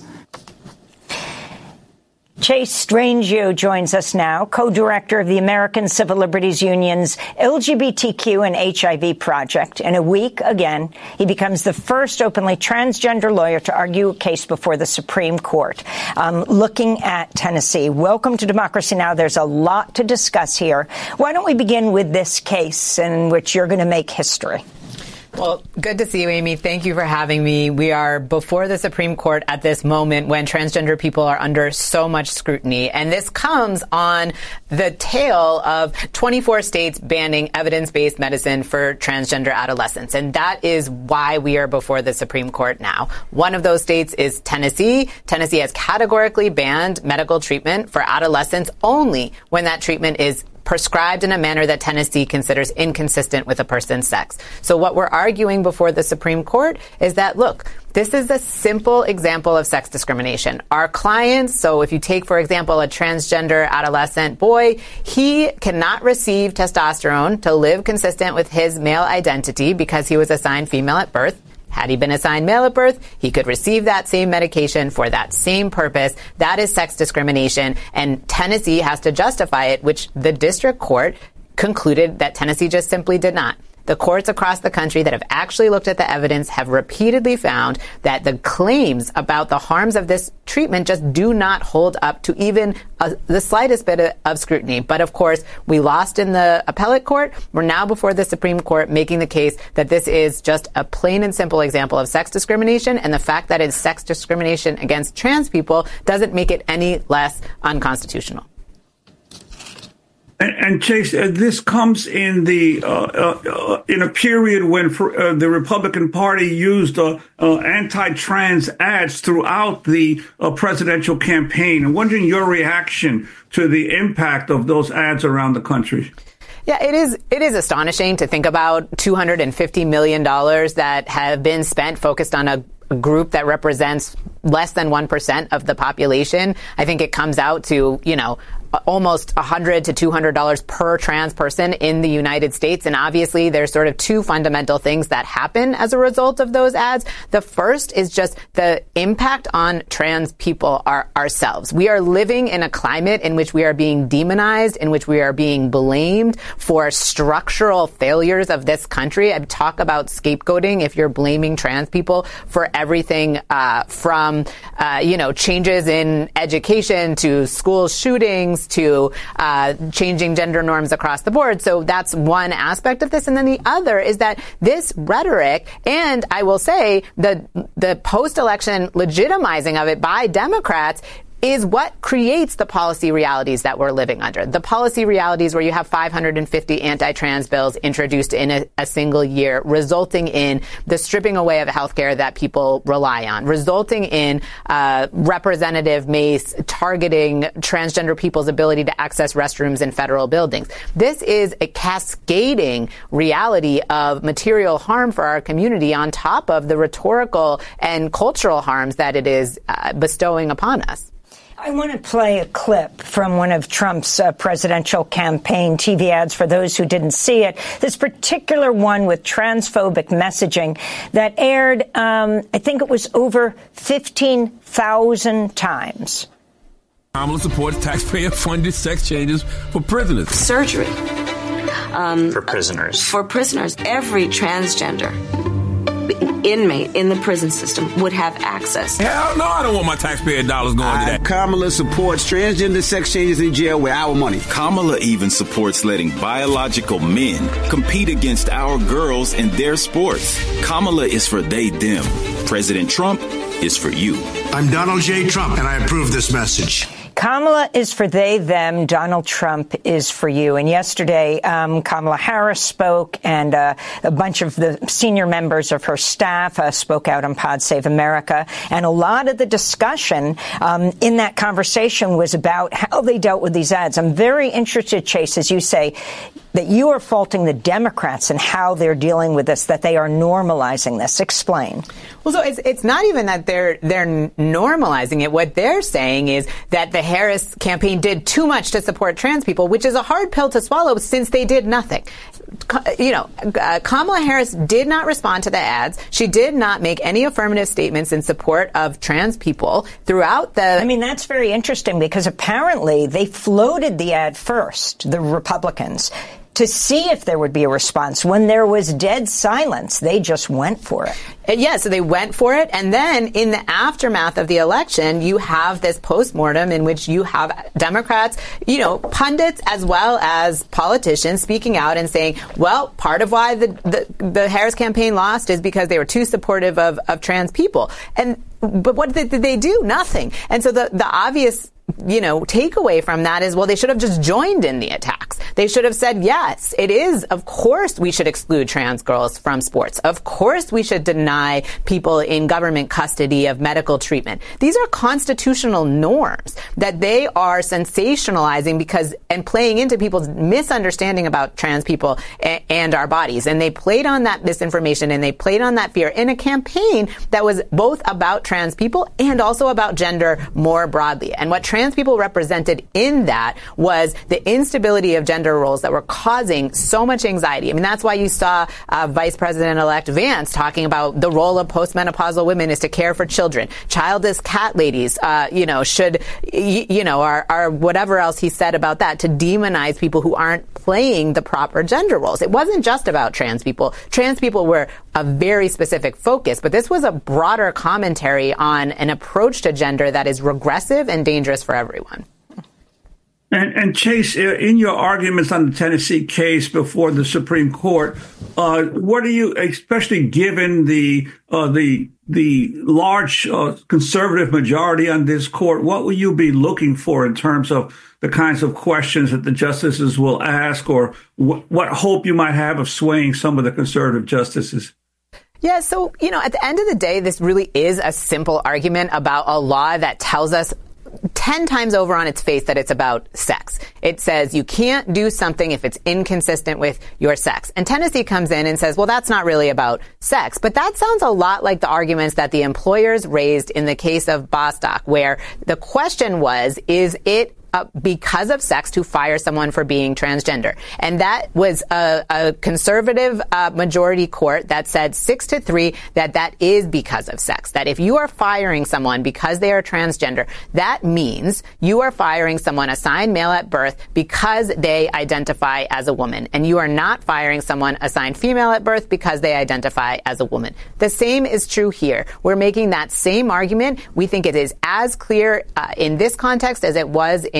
Chase Strangio joins us now, co-director of the American Civil Liberties Union's L G B T Q and H I V project. In a week, again, he becomes the first openly transgender lawyer to argue a case before the Supreme Court. Um, looking at Tennessee, welcome to Democracy Now! There's a lot to discuss here. Why don't we begin with this case in which you're going to make history? Well, good to see you, Amy. Thank you for having me. We are before the Supreme Court at this moment when transgender people are under so much scrutiny. And this comes on the tail of twenty-four states banning evidence-based medicine for transgender adolescents. And that is why we are before the Supreme Court now. One of those states is Tennessee. Tennessee has categorically banned medical treatment for adolescents only when that treatment is prescribed in a manner that Tennessee considers inconsistent with a person's sex. So what we're arguing before the Supreme Court is that, look, this is a simple example of sex discrimination. Our clients, so if you take, for example, a transgender adolescent boy, he cannot receive testosterone to live consistent with his male identity because he was assigned female at birth. Had he been assigned male at birth, he could receive that same medication for that same purpose. That is sex discrimination, and Tennessee has to justify it, which the district court concluded that Tennessee just simply did not. The courts across the country that have actually looked at the evidence have repeatedly found that the claims about the harms of this treatment just do not hold up to even a, the slightest bit of, of scrutiny. But of course, we lost in the appellate court. We're now before the Supreme Court making the case that this is just a plain and simple example of sex discrimination. And the fact that it's sex discrimination against trans people doesn't make it any less unconstitutional. And, and Chase, uh, this comes in the uh, uh, in a period when for, uh, the Republican Party used uh, uh, anti-trans ads throughout the uh, presidential campaign. I'm wondering your reaction to the impact of those ads around the country. Yeah, it is it is astonishing to think about two hundred fifty million dollars that have been spent focused on a group that represents less than one percent of the population. I think it comes out to, you know, almost one hundred to two hundred dollars per trans person in the United States. And obviously, there's sort of two fundamental things that happen as a result of those ads. The first is just the impact on trans people are ourselves. We are living in a climate in which we are being demonized, in which we are being blamed for structural failures of this country. I talk about scapegoating if you're blaming trans people for everything uh, from, uh, you know, changes in education to school shootings to uh, changing gender norms across the board. So that's one aspect of this. And then the other is that this rhetoric, and I will say the the post-election legitimizing of it by Democrats, is what creates the policy realities that we're living under. The policy realities where you have five hundred fifty anti-trans bills introduced in a, a single year, resulting in the stripping away of healthcare that people rely on, resulting in uh, Representative Mace targeting transgender people's ability to access restrooms in federal buildings. This is a cascading reality of material harm for our community on top of the rhetorical and cultural harms that it is uh, bestowing upon us. I want to play a clip from one of Trump's uh, presidential campaign T V ads for those who didn't see it. This particular one with transphobic messaging that aired, um, I think it was over fifteen thousand times. Kamala supports taxpayer-funded sex changes for prisoners. Surgery. Um, for prisoners. For prisoners. Every transgender inmate in the prison system would have access. Hell no, I don't want my taxpayer dollars going I, to that. Kamala supports transgender sex changes in jail with our money. Kamala even supports letting biological men compete against our girls in their sports. Kamala is for they, them. President Trump is for you. I'm Donald J. Trump, and I approve this message. Kamala is for they, them. Donald Trump is for you. And yesterday, um, Kamala Harris spoke, and uh, a bunch of the senior members of her staff uh, spoke out on Pod Save America. And a lot of the discussion um, in that conversation was about how they dealt with these ads. I'm very interested, Chase, as you say, that you are faulting the Democrats and how they're dealing with this, that they are normalizing this. Explain. Well, so it's it's not even that they're they're normalizing it. What they're saying is that the Harris campaign did too much to support trans people, which is a hard pill to swallow since they did nothing. You know, uh, Kamala Harris did not respond to the ads. She did not make any affirmative statements in support of trans people throughout the... I mean, that's very interesting because apparently they floated the ad first, the Republicans, to see if there would be a response. When there was dead silence, they just went for it. Yeah, so they went for it. And then in the aftermath of the election, you have this postmortem in which you have Democrats, you know, pundits as well as politicians speaking out and saying, well, part of why the, the, the Harris campaign lost is because they were too supportive of, of trans people. And but what did they do? Nothing. And so the, the obvious you know, takeaway from that is, well, they should have just joined in the attacks. They should have said, yes, it is. Of course, we should exclude trans girls from sports. Of course, we should deny people in government custody of medical treatment. These are constitutional norms that they are sensationalizing because and playing into people's misunderstanding about trans people and, and our bodies. And they played on that misinformation and they played on that fear in a campaign that was both about trans people and also about gender more broadly. And what trans people represented in that was the instability of gender roles that were causing so much anxiety. I mean, that's why you saw uh, Vice President-elect Vance talking about the role of postmenopausal women is to care for children. Childless cat ladies, uh, you know, should, y- you know, are, are whatever else he said about that to demonize people who aren't playing the proper gender roles. It wasn't just about trans people. Trans people were a very specific focus, but this was a broader commentary on an approach to gender that is regressive and dangerous for everyone. And, and Chase, in your arguments on the Tennessee case before the Supreme Court, uh, what are you, especially given the uh, the the large uh, conservative majority on this court, what will you be looking for in terms of the kinds of questions that the justices will ask, or wh- what hope you might have of swaying some of the conservative justices? Yeah, so, you know, at the end of the day, this really is a simple argument about a law that tells us ten times over on its face that it's about sex. It says you can't do something if it's inconsistent with your sex. And Tennessee comes in and says, well, that's not really about sex. But that sounds a lot like the arguments that the employers raised in the case of Bostock, where the question was, is it Uh, because of sex to fire someone for being transgender? And that was a, a conservative uh, majority court that said six to three that that is because of sex. That if you are firing someone because they are transgender, that means you are firing someone assigned male at birth because they identify as a woman. And you are not firing someone assigned female at birth because they identify as a woman. The same is true here. We're making that same argument. We think it is as clear uh, in this context as it was in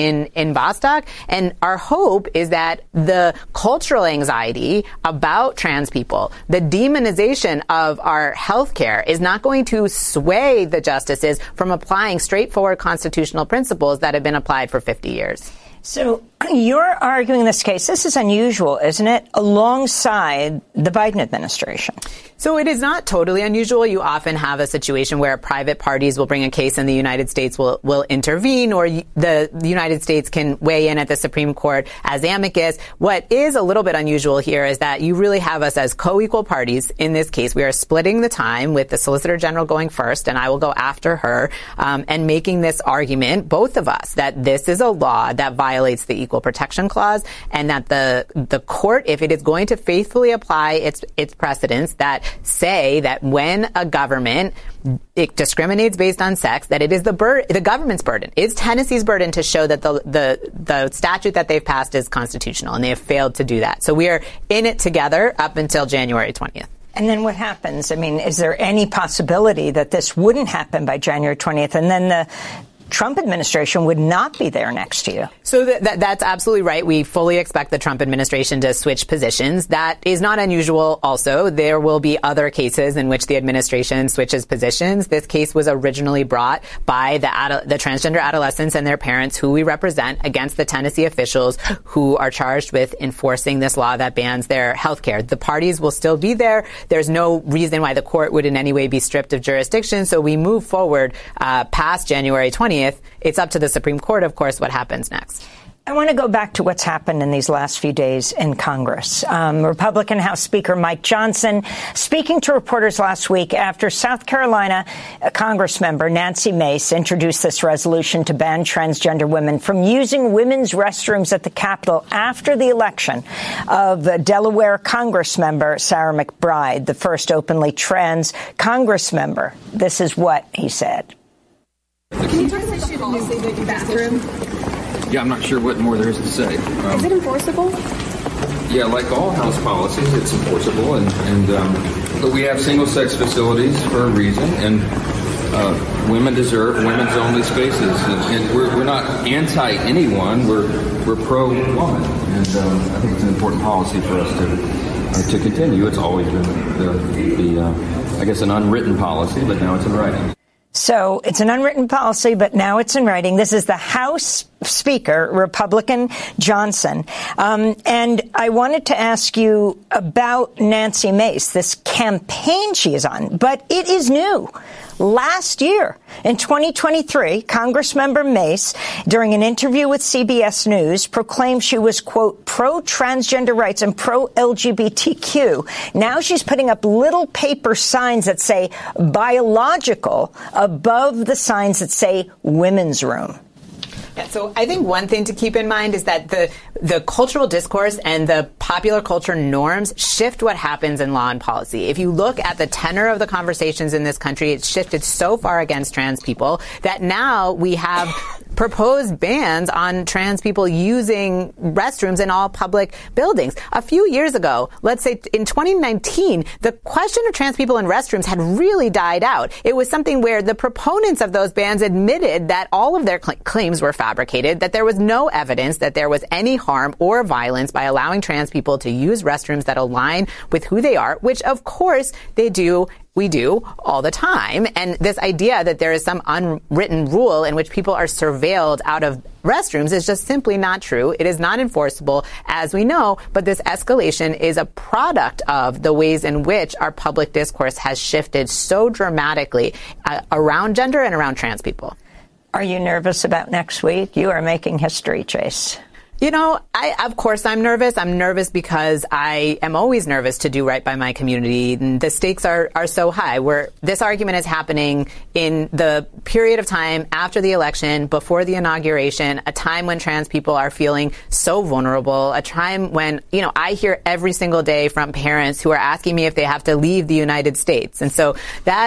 in, in Vostok. And our hope is that the cultural anxiety about trans people, the demonization of our healthcare is not going to sway the justices from applying straightforward constitutional principles that have been applied for fifty years. So you're arguing this case. This is unusual, isn't it? Alongside the Biden administration. So it is not totally unusual. You often have a situation where private parties will bring a case and the United States will, will intervene, or the, the United States can weigh in at the Supreme Court as amicus. What is a little bit unusual here is that you really have us as co-equal parties in this case. We are splitting the time with the Solicitor General going first, and I will go after her, um, and making this argument, both of us, that this is a law that violates the Equal Protection Clause, and that the the court, if it is going to faithfully apply its its precedents that say that when a government it discriminates based on sex, that it is the bur- the government's burden. It's Tennessee's burden to show that the, the the statute that they've passed is constitutional, and they have failed to do that. So we are in it together up until January twentieth. And then what happens? I mean, is there any possibility that this wouldn't happen by January twentieth, and then the Trump administration would not be there next to you? So that, that, that's absolutely right. We fully expect the Trump administration to switch positions. That is not unusual also. There will be other cases in which the administration switches positions. This case was originally brought by the, ad- the transgender adolescents and their parents who we represent against the Tennessee officials who are charged with enforcing this law that bans their health care. The parties will still be there. There's no reason why the court would in any way be stripped of jurisdiction. So we move forward uh, past January twentieth. It's up to the Supreme Court, of course, what happens next. I want to go back to what's happened in these last few days in Congress. Um, Republican House Speaker Mike Johnson speaking to reporters last week after South Carolina Congress member Nancy Mace introduced this resolution to ban transgender women from using women's restrooms at the Capitol after the election of Delaware Congress member Sarah McBride, the first openly trans Congress member. This is what he said. Can you talk about the policy that you bathroom? Yeah, I'm not sure what more there is to say. Um, is it enforceable? Yeah, like all House policies, it's enforceable, and, and um, but we have single-sex facilities for a reason, and uh, women deserve women's-only spaces, and, and we're, we're not anti-anyone. We're we're pro-woman, and um, I think it's an important policy for us to uh, to continue. It's always been the, the uh, I guess an unwritten policy, but now it's in writing. So it's an unwritten policy, but now it's in writing. This is the House Speaker, Republican Johnson. Um, and I wanted to ask you about Nancy Mace, this campaign she is on, but it is new. Last year, in twenty twenty-three, Congressmember Mace, during an interview with C B S News, proclaimed she was, quote, pro-transgender rights and pro-L G B T Q. Now she's putting up little paper signs that say biological above the signs that say women's room. Yeah, so I think one thing to keep in mind is that the the cultural discourse and the popular culture norms shift what happens in law and policy. If you look at the tenor of the conversations in this country, it's shifted so far against trans people that now we have proposed bans on trans people using restrooms in all public buildings. A few years ago, let's say in twenty nineteen, the question of trans people in restrooms had really died out. It was something where the proponents of those bans admitted that all of their cl- claims were fabricated, that there was no evidence that there was any harm or violence by allowing trans people to use restrooms that align with who they are, which of course they do. We do all the time. And this idea that there is some unwritten rule in which people are surveilled out of restrooms is just simply not true. It is not enforceable, as we know, but this escalation is a product of the ways in which our public discourse has shifted so dramatically uh, around gender and around trans people. Are you nervous about next week? You are making history, Chase. You know, I, of course I'm nervous. I'm nervous because I am always nervous to do right by my community. And the stakes are, are so high. Where this argument is happening in the period of time after the election, before the inauguration, a time when trans people are feeling so vulnerable, a time when, you know, I hear every single day from parents who are asking me if they have to leave the United States. And so that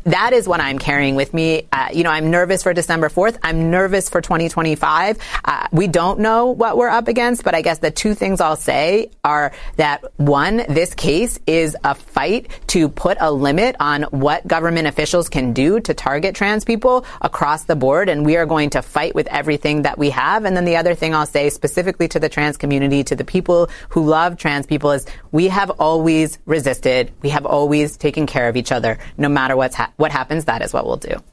that is what I'm carrying with me. Uh, you know, I'm nervous for December fourth. I'm nervous for twenty twenty-five. Uh, we don't know what we're up against, but I guess the two things I'll say are that, one, this case is a fight to put a limit on what government officials can do to target trans people across the board, and we are going to fight with everything that we have. And then the other thing I'll say specifically to the trans community, to the people who love trans people, is we have always resisted. We have always taken care of each other. No matter what's ha- what happens, that is what we'll do.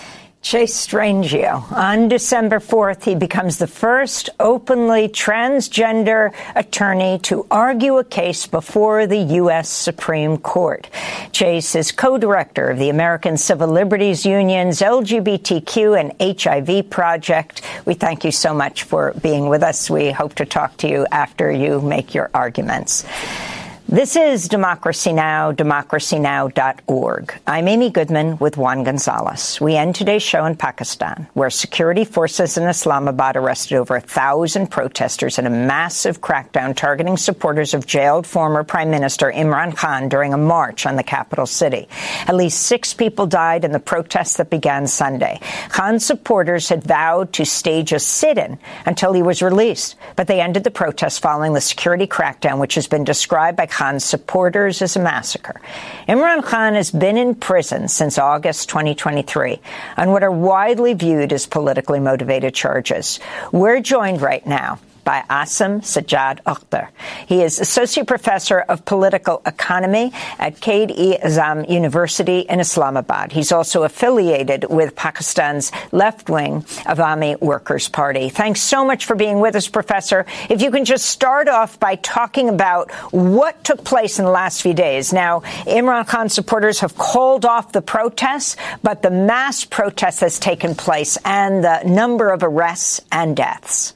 Chase Strangio. On December fourth, he becomes the first openly transgender attorney to argue a case before the U S Supreme Court. Chase is co-director of the American Civil Liberties Union's L G B T Q and H I V project. We thank you so much for being with us. We hope to talk to you after you make your arguments. This is Democracy Now!, democracy now dot org. I'm Amy Goodman with Juan Gonzalez. We end today's show in Pakistan, where security forces in Islamabad arrested over a thousand protesters in a massive crackdown targeting supporters of jailed former Prime Minister Imran Khan during a march on the capital city. At least six people died in the protests that began Sunday. Khan's supporters had vowed to stage a sit-in until he was released, but they ended the protests following the security crackdown, which has been described by Khan's supporters as a massacre. Imran Khan has been in prison since August twenty twenty-three on what are widely viewed as politically motivated charges. We're joined right now by Asim Sajjad Akhtar. He is Associate Professor of Political Economy at Quaid-e-Azam University in Islamabad. He's also affiliated with Pakistan's left-wing Awami Workers' Party. Thanks so much for being with us, Professor. If you can just start off by talking about what took place in the last few days. Now, Imran Khan supporters have called off the protests, but the mass protest has taken place and the number of arrests and deaths.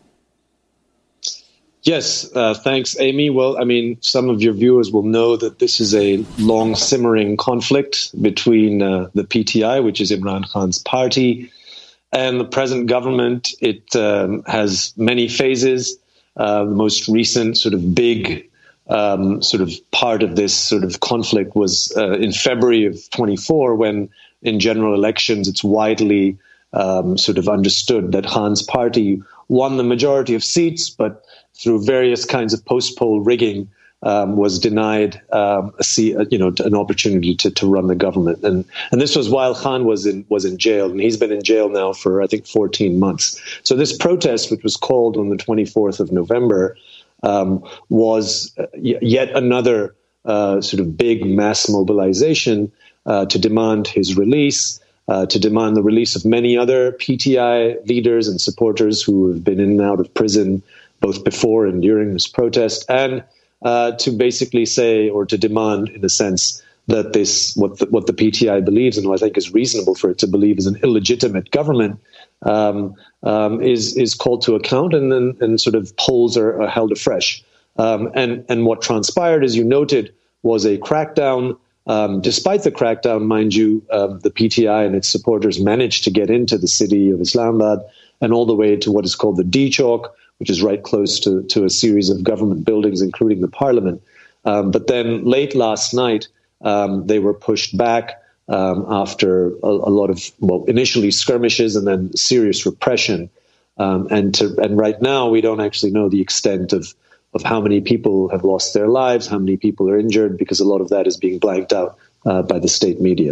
Yes, uh, thanks, Amy. Well, I mean, some of your viewers will know that this is a long simmering conflict between uh, the P T I, which is Imran Khan's party, and the present government. It um, has many phases. Uh, the most recent sort of big um, sort of part of this sort of conflict was uh, in February of twenty-four, when in general elections, it's widely um, sort of understood that Khan's party won the majority of seats, but through various kinds of post-poll rigging, um, was denied um, a seat, you know, an opportunity to, to run the government. And and this was while Khan was in was in jail, and he's been in jail now for, I think, fourteen months. So this protest, which was called on the twenty-fourth of November, um, was yet another uh, sort of big mass mobilization uh, to demand his release, uh, to demand the release of many other P T I leaders and supporters who have been in and out of prison both before and during this protest, and uh, to basically say, or to demand, in a sense, that this, what the, what the P T I believes, and what I think is reasonable for it to believe, is an illegitimate government, um, um, is is called to account, and then and sort of polls are, are held afresh. Um, and and what transpired, as you noted, was a crackdown. Um, despite the crackdown, mind you, um, the P T I and its supporters managed to get into the city of Islamabad and all the way to what is called the D Chowk, which is right close to, to a series of government buildings, including the parliament. Um, but then late last night, um, they were pushed back um, after a, a lot of, well, initially skirmishes and then serious repression. Um, and to, and right now, we don't actually know the extent of, of how many people have lost their lives, how many people are injured, because a lot of that is being blanked out uh, by the state media.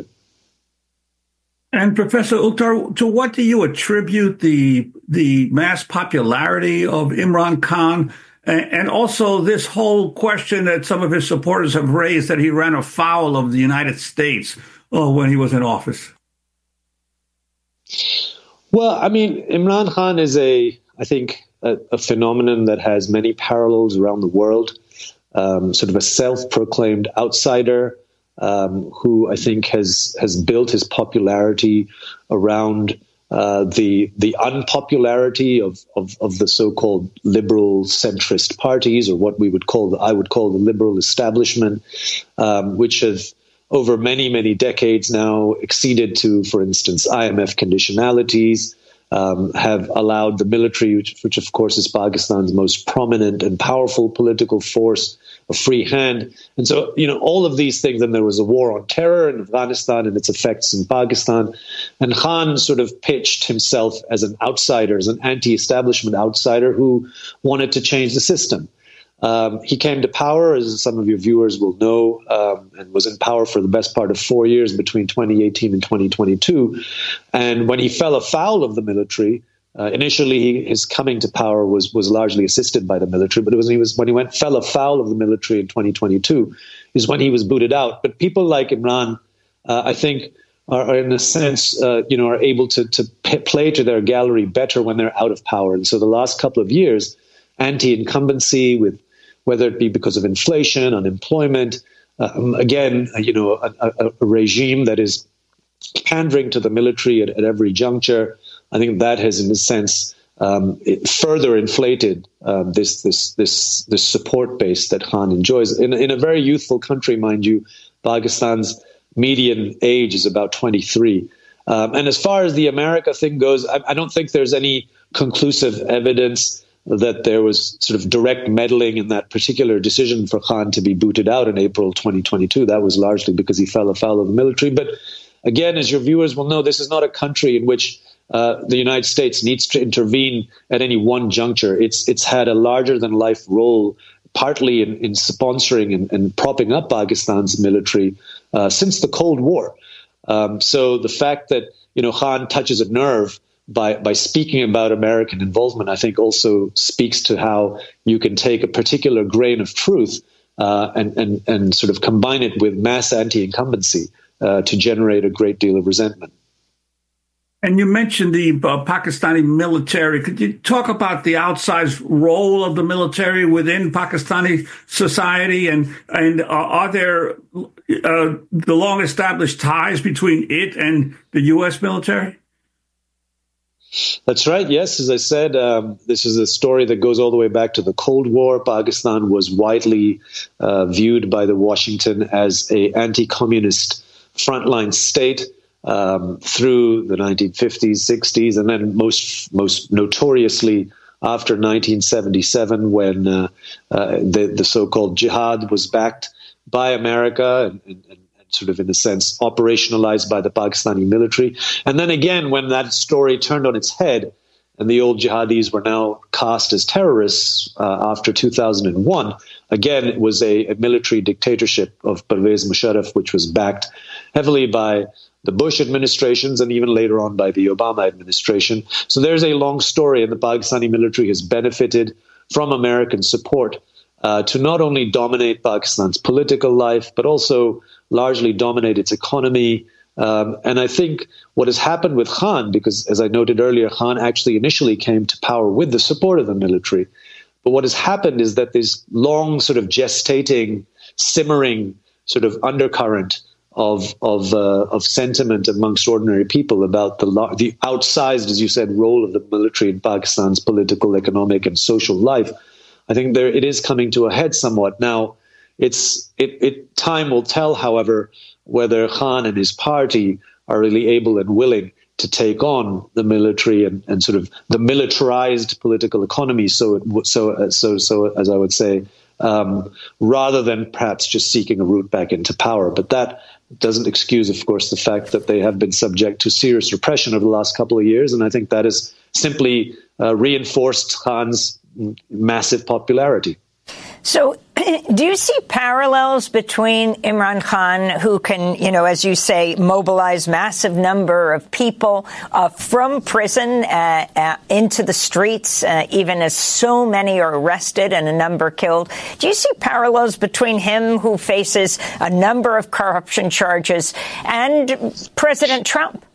And Professor Akhtar, to what do you attribute the the mass popularity of Imran Khan, and, and also this whole question that some of his supporters have raised that he ran afoul of the United States uh, when he was in office? Well, I mean, Imran Khan is a, I think, a, a phenomenon that has many parallels around the world. Um, sort of a self-proclaimed outsider. Um, who I think has has built his popularity around uh, the the unpopularity of, of, of the so-called liberal centrist parties, or what we would call the, I would call the liberal establishment, um, which have over many many decades now acceded to, for instance, I M F conditionalities, um, have allowed the military, which, which of course is Pakistan's most prominent and powerful political force, a free hand. And so, you know, all of these things, and there was a war on terror in Afghanistan and its effects in Pakistan. And Khan sort of pitched himself as an outsider, as an anti-establishment outsider who wanted to change the system. Um, he came to power, as some of your viewers will know, um, and was in power for the best part of four years between twenty eighteen and twenty twenty-two. And when he fell afoul of the military, uh, initially he, his coming to power was was largely assisted by the military, but it was, he was when he went fell afoul of the military in twenty twenty-two is when he was booted out. But people like Imran, uh, I think, are, are in a sense, uh, you know, are able to to p- play to their gallery better when they're out of power. And so the last couple of years, anti-incumbency, with whether it be because of inflation, unemployment, um, again, you know, a, a, a regime that is pandering to the military at, at every juncture. I think that has, in a sense, um, it further inflated um, this this this this support base that Khan enjoys in in a very youthful country, mind you. Pakistan's median age is about twenty-three. Um, and as far as the America thing goes, I, I don't think there's any conclusive evidence that there was sort of direct meddling in that particular decision for Khan to be booted out in April twenty twenty-two. That was largely because he fell afoul of the military. But again, as your viewers will know, this is not a country in which uh, the United States needs to intervene at any one juncture. It's it's had a larger-than-life role, partly in, in sponsoring and, and propping up Pakistan's military uh, since the Cold War. Um, so the fact that, you know, Khan touches a nerve By, by speaking about American involvement, I think also speaks to how you can take a particular grain of truth uh, and, and, and sort of combine it with mass anti-incumbency uh, to generate a great deal of resentment. And you mentioned the uh, Pakistani military. Could you talk about the outsized role of the military within Pakistani society? And, and uh, are there uh, the long-established ties between it and the U S military? That's right. Yes, as I said, um, this is a story that goes all the way back to the Cold War. Pakistan was widely uh, viewed by the Washington as a anti-communist frontline state um, through the nineteen fifties, sixties, and then most most notoriously after nineteen seventy-seven, when uh, uh, the, the so-called jihad was backed by America and, and, and sort of, in a sense, operationalized by the Pakistani military. And then again, when that story turned on its head and the old jihadis were now cast as terrorists uh, after two thousand one, again, it was a, a military dictatorship of Pervez Musharraf, which was backed heavily by the Bush administrations and even later on by the Obama administration. So there's a long story, and the Pakistani military has benefited from American support uh, to not only dominate Pakistan's political life, but also largely dominate its economy. Um, and I think what has happened with Khan, because as I noted earlier, Khan actually initially came to power with the support of the military. But what has happened is that this long sort of gestating, simmering sort of undercurrent of of uh, of sentiment amongst ordinary people about the the outsized, as you said, role of the military in Pakistan's political, economic, and social life, I think there it is coming to a head somewhat now. It's it, it. Time will tell, however, whether Khan and his party are really able and willing to take on the military and, and sort of the militarized political economy. So, so, so, so, as I would say, um, rather than perhaps just seeking a route back into power. But that doesn't excuse, of course, the fact that they have been subject to serious repression over the last couple of years, and I think that has simply uh, reinforced Khan's massive popularity. So do you see parallels between Imran Khan, who can, you know, as you say, mobilize massive number of people uh, from prison uh, uh, into the streets, uh, even as so many are arrested and a number killed? Do you see parallels between him, who faces a number of corruption charges, and President Trump?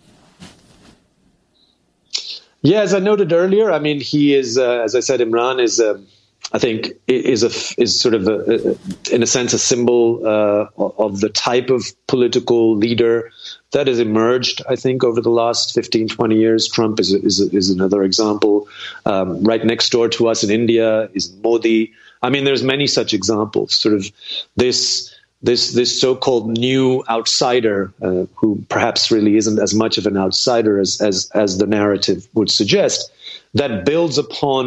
Yeah, as I noted earlier, I mean, he is, uh, as I said, Imran is a uh, I think is a is sort of a, a, in a sense a symbol uh, of the type of political leader that has emerged. I think over the last fifteen, twenty years, Trump is a, is, a, is another example. Um, right next door to us in India is Modi. I mean, there's many such examples. Sort of this this this so-called new outsider, uh, who perhaps really isn't as much of an outsider as as as the narrative would suggest, that builds upon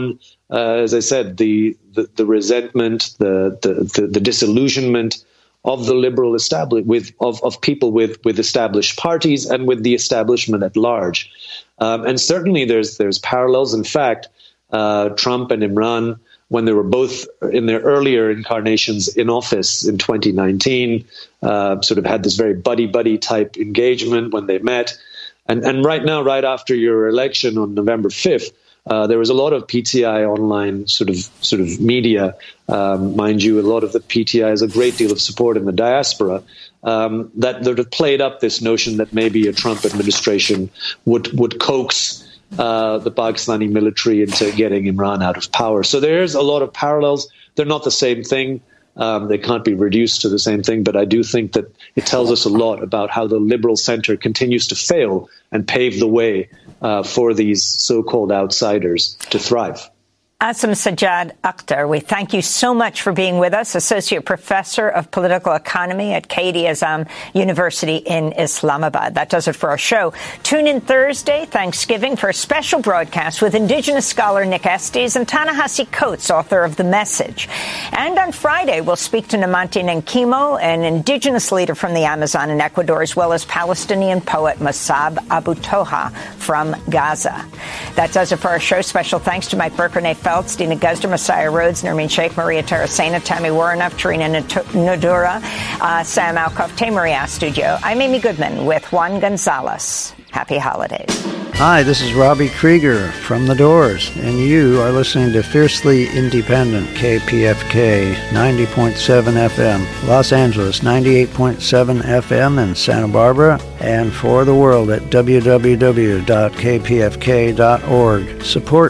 uh, as I said, the the, the resentment, the, the the the disillusionment of the liberal establishment, with of, of people with with established parties and with the establishment at large. Um, and certainly there's there's parallels. In fact, uh, Trump and Imran, when they were both in their earlier incarnations in office in twenty nineteen, uh, sort of had this very buddy-buddy type engagement when they met. And, and right now, right after your election on November fifth, uh, there was a lot of P T I online sort of sort of media. Um, mind you, a lot of the P T I has a great deal of support in the diaspora. Um, that that have played up this notion that maybe a Trump administration would would coax Uh, the Pakistani military into getting Imran out of power. So there's a lot of parallels. They're not the same thing. Um, they can't be reduced to the same thing. But I do think that it tells us a lot about how the liberal center continues to fail and pave the way uh, for these so-called outsiders to thrive. Asim Sajjad Akhtar, we thank you so much for being with us, Associate Professor of Political Economy at Quaid-i-Azam University in Islamabad. That does it for our show. Tune in Thursday, Thanksgiving, for a special broadcast with Indigenous scholar Nick Estes and Ta-Nehisi Coates, author of The Message. And on Friday, we'll speak to Namanti Nankimo, an Indigenous leader from the Amazon in Ecuador, as well as Palestinian poet Masab Abu Toha from Gaza. That does it for our show. Special thanks to Mike Burke, Renee Feltz, Dina Guzder, Messiah Rhodes, Nermeen Sheikh, Maria Taracena, Tammy Warrenoff, Tarina Nadura, uh, Sam Alcoff, Tamery Studio. I'm Amy Goodman with Juan Gonzalez. Happy holidays. Hi, this is Robbie Krieger from The Doors, and you are listening to Fiercely Independent K P F K ninety point seven F M, Los Angeles ninety-eight point seven F M in Santa Barbara, and for the world at w w w dot k p f k dot org. Support